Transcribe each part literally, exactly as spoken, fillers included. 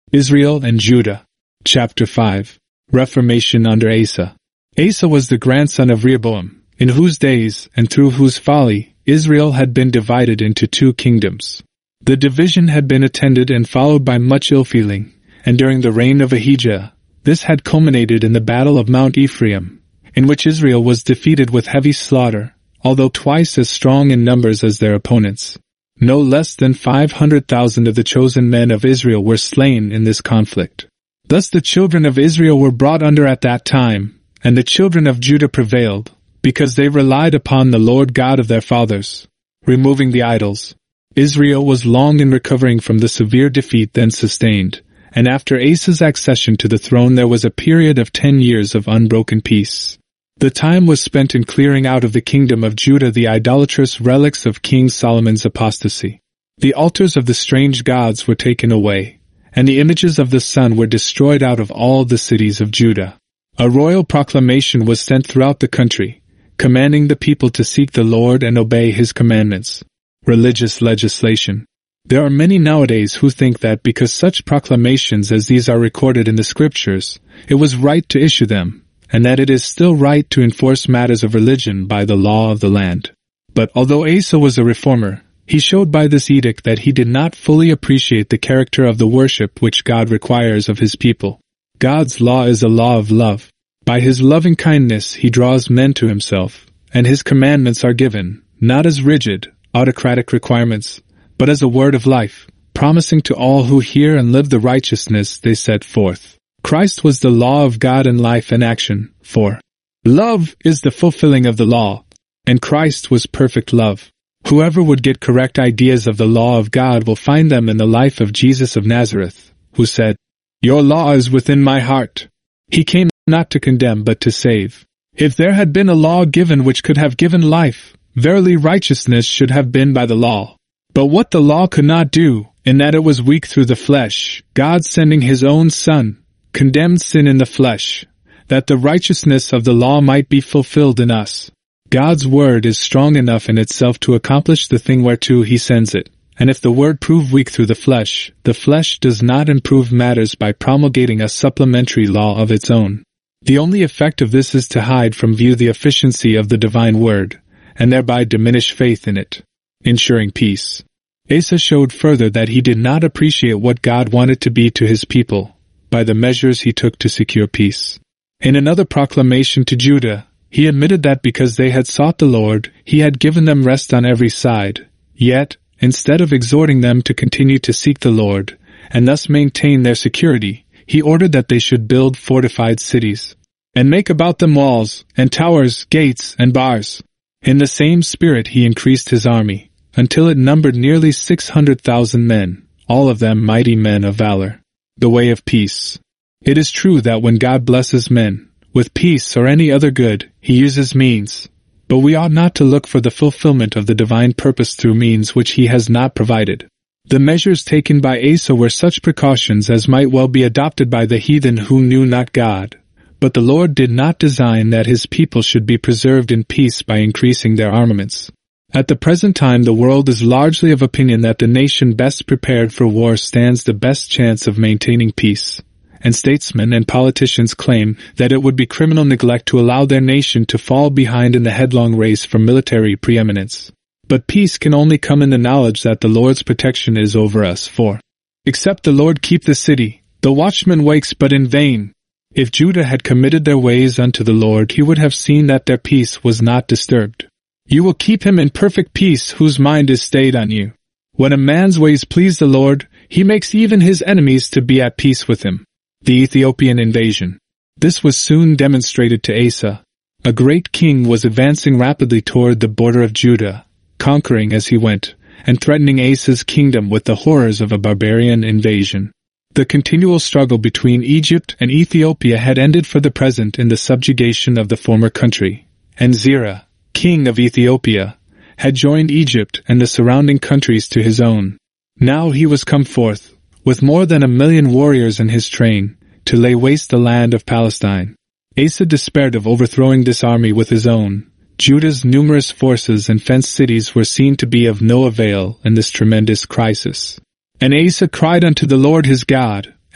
Israel and Judah. Chapter five. Reformation under Asa. Asa was the grandson of Rehoboam, in whose days, and through whose folly, Israel had been divided into two kingdoms. The division had been attended and followed by much ill-feeling, and during the reign of Ahijah, this had culminated in the Battle of Mount Ephraim, in which Israel was defeated with heavy slaughter, although twice as strong in numbers as their opponents. No less than five hundred thousand of the chosen men of Israel were slain in this conflict. Thus the children of Israel were brought under at that time, and the children of Judah prevailed, because they relied upon the Lord God of their fathers, removing the idols. Israel was long in recovering from the severe defeat then sustained, and after Asa's accession to the throne there was a period of ten years of unbroken peace. The time was spent in clearing out of the kingdom of Judah the idolatrous relics of King Solomon's apostasy. The altars of the strange gods were taken away, and the images of the sun were destroyed out of all the cities of Judah. A royal proclamation was sent throughout the country, commanding the people to seek the Lord and obey His commandments. Religious legislation. There are many nowadays who think that because such proclamations as these are recorded in the Scriptures, it was right to issue them, and that it is still right to enforce matters of religion by the law of the land. But although Asa was a reformer, he showed by this edict that he did not fully appreciate the character of the worship which God requires of His people. God's law is a law of love. By His loving kindness He draws men to Himself, and His commandments are given, not as rigid, autocratic requirements, but as a word of life, promising to all who hear and live the righteousness they set forth. Christ was the law of God in life and action, for love is the fulfilling of the law, and Christ was perfect love. Whoever would get correct ideas of the law of God will find them in the life of Jesus of Nazareth, who said, "Your law is within my heart." He came not to condemn but to save. If there had been a law given which could have given life, verily righteousness should have been by the law. But what the law could not do, in that it was weak through the flesh, God sending His own Son, condemned sin in the flesh, that the righteousness of the law might be fulfilled in us. God's word is strong enough in itself to accomplish the thing whereto He sends it, and if the word prove weak through the flesh, the flesh does not improve matters by promulgating a supplementary law of its own. The only effect of this is to hide from view the efficiency of the divine word, and thereby diminish faith in it, ensuring peace. Asa showed further that he did not appreciate what God wanted to be to His people, by the measures he took to secure peace. In another proclamation to Judah, he admitted that because they had sought the Lord, He had given them rest on every side. Yet, instead of exhorting them to continue to seek the Lord, and thus maintain their security, he ordered that they should build fortified cities, and make about them walls, and towers, gates, and bars. In the same spirit he increased his army, until it numbered nearly six hundred thousand men, all of them mighty men of valor. The way of peace. It is true that when God blesses men, with peace or any other good, He uses means, but we ought not to look for the fulfillment of the divine purpose through means which He has not provided. The measures taken by Asa were such precautions as might well be adopted by the heathen who knew not God, but the Lord did not design that His people should be preserved in peace by increasing their armaments. At the present time the world is largely of opinion that the nation best prepared for war stands the best chance of maintaining peace, and statesmen and politicians claim that it would be criminal neglect to allow their nation to fall behind in the headlong race for military preeminence. But peace can only come in the knowledge that the Lord's protection is over us, for except the Lord keep the city, the watchman wakes but in vain. If Judah had committed their ways unto the Lord, He would have seen that their peace was not disturbed. You will keep him in perfect peace whose mind is stayed on you. When a man's ways please the Lord, He makes even his enemies to be at peace with him. The Ethiopian invasion. This was soon demonstrated to Asa. A great king was advancing rapidly toward the border of Judah, conquering as he went, and threatening Asa's kingdom with the horrors of a barbarian invasion. The continual struggle between Egypt and Ethiopia had ended for the present in the subjugation of the former country, and Zerah, king of Ethiopia, had joined Egypt and the surrounding countries to his own. Now he was come forth, with more than a million warriors in his train, to lay waste the land of Palestine. Asa despaired of overthrowing this army with his own. Judah's numerous forces and fenced cities were seen to be of no avail in this tremendous crisis. And Asa cried unto the Lord his God,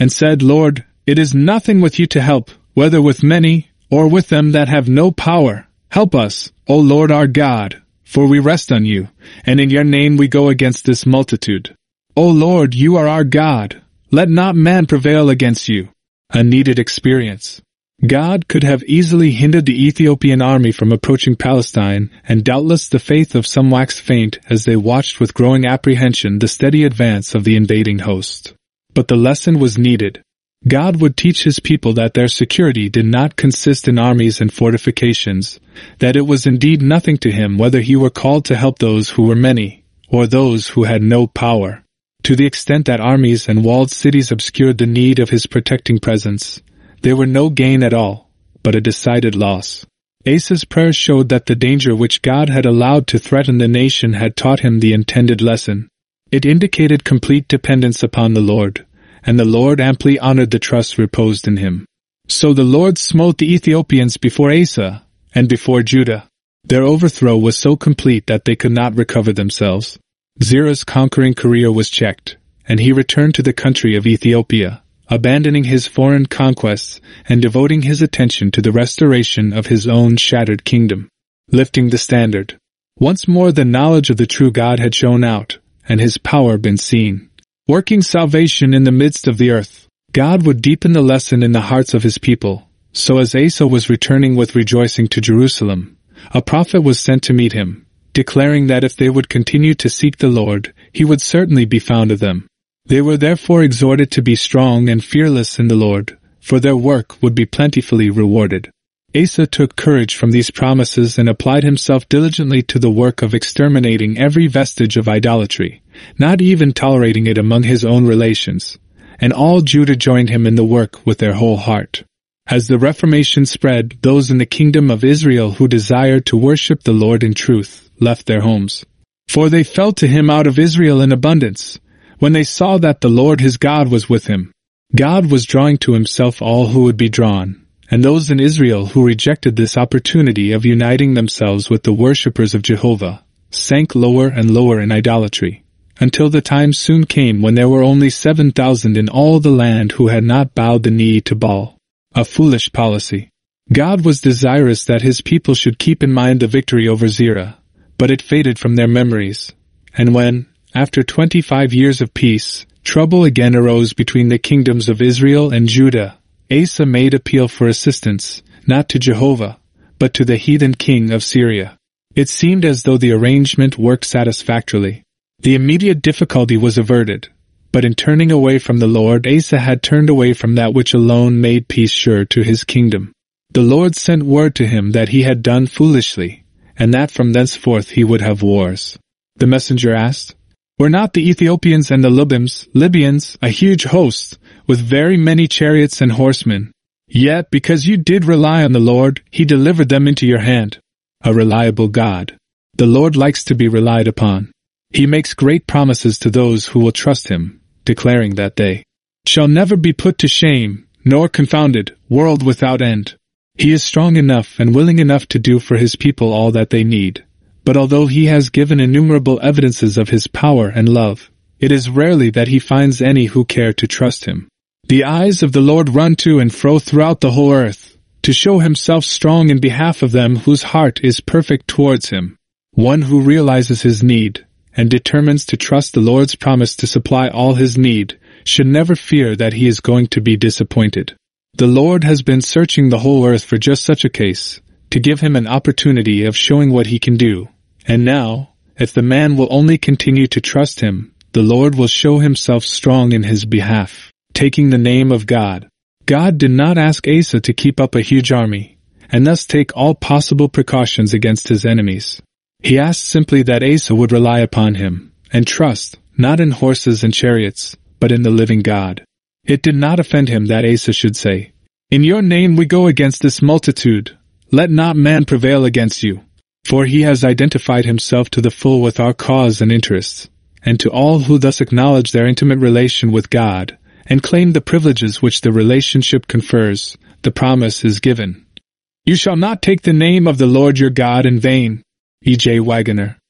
and said, Lord, it is nothing with you to help, whether with many, or with them that have no power. Help us, O Lord our God, for we rest on you, and in your name we go against this multitude. O Lord, you are our God. Let not man prevail against you. A needed experience. God could have easily hindered the Ethiopian army from approaching Palestine, and doubtless the faith of some waxed faint as they watched with growing apprehension the steady advance of the invading host. But the lesson was needed. God would teach his people that their security did not consist in armies and fortifications, that it was indeed nothing to him whether he were called to help those who were many, or those who had no power. To the extent that armies and walled cities obscured the need of his protecting presence, they were no gain at all, but a decided loss. Asa's prayer showed that the danger which God had allowed to threaten the nation had taught him the intended lesson. It indicated complete dependence upon the Lord, and the Lord amply honored the trust reposed in him. So the Lord smote the Ethiopians before Asa, and before Judah. Their overthrow was so complete that they could not recover themselves. Zerah's conquering career was checked, and he returned to the country of Ethiopia, abandoning his foreign conquests and devoting his attention to the restoration of his own shattered kingdom. Lifting the standard. Once more the knowledge of the true God had shone out, and his power been seen. Working salvation in the midst of the earth, God would deepen the lesson in the hearts of his people. So as Asa was returning with rejoicing to Jerusalem, a prophet was sent to meet him, declaring that if they would continue to seek the Lord, he would certainly be found of them. They were therefore exhorted to be strong and fearless in the Lord, for their work would be plentifully rewarded. Asa took courage from these promises and applied himself diligently to the work of exterminating every vestige of idolatry, not even tolerating it among his own relations, and all Judah joined him in the work with their whole heart. As the Reformation spread, those in the kingdom of Israel who desired to worship the Lord in truth left their homes. For they fell to him out of Israel in abundance, when they saw that the Lord his God was with him. God was drawing to himself all who would be drawn, and those in Israel who rejected this opportunity of uniting themselves with the worshippers of Jehovah sank lower and lower in idolatry, until the time soon came when there were only seven thousand in all the land who had not bowed the knee to Baal. A foolish policy. God was desirous that his people should keep in mind the victory over Zerah, but it faded from their memories, and when, after twenty-five years of peace, trouble again arose between the kingdoms of Israel and Judah, Asa made appeal for assistance, not to Jehovah, but to the heathen king of Syria. It seemed as though the arrangement worked satisfactorily. The immediate difficulty was averted, but in turning away from the Lord, Asa had turned away from that which alone made peace sure to his kingdom. The Lord sent word to him that he had done foolishly, and that from thenceforth he would have wars. The messenger asked, Were not the Ethiopians and the Libyans, Libyans, a huge host, with very many chariots and horsemen? Yet, because you did rely on the Lord, he delivered them into your hand. A reliable God. The Lord likes to be relied upon. He makes great promises to those who will trust him, declaring that they shall never be put to shame, nor confounded, world without end. He is strong enough and willing enough to do for his people all that they need. But although he has given innumerable evidences of his power and love, it is rarely that he finds any who care to trust him. The eyes of the Lord run to and fro throughout the whole earth, to show himself strong in behalf of them whose heart is perfect towards him. One who realizes his need, and determines to trust the Lord's promise to supply all his need, should never fear that he is going to be disappointed. The Lord has been searching the whole earth for just such a case, to give him an opportunity of showing what he can do. And now, if the man will only continue to trust him, the Lord will show himself strong in his behalf. Taking the name of God. God did not ask Asa to keep up a huge army, and thus take all possible precautions against his enemies. He asked simply that Asa would rely upon him, and trust, not in horses and chariots, but in the living God. It did not offend him that Asa should say, In your name we go against this multitude. Let not man prevail against you. For he has identified himself to the full with our cause and interests, and to all who thus acknowledge their intimate relation with God, and claim the privileges which the relationship confers, the promise is given. You shall not take the name of the Lord your God in vain. E J Wagoner.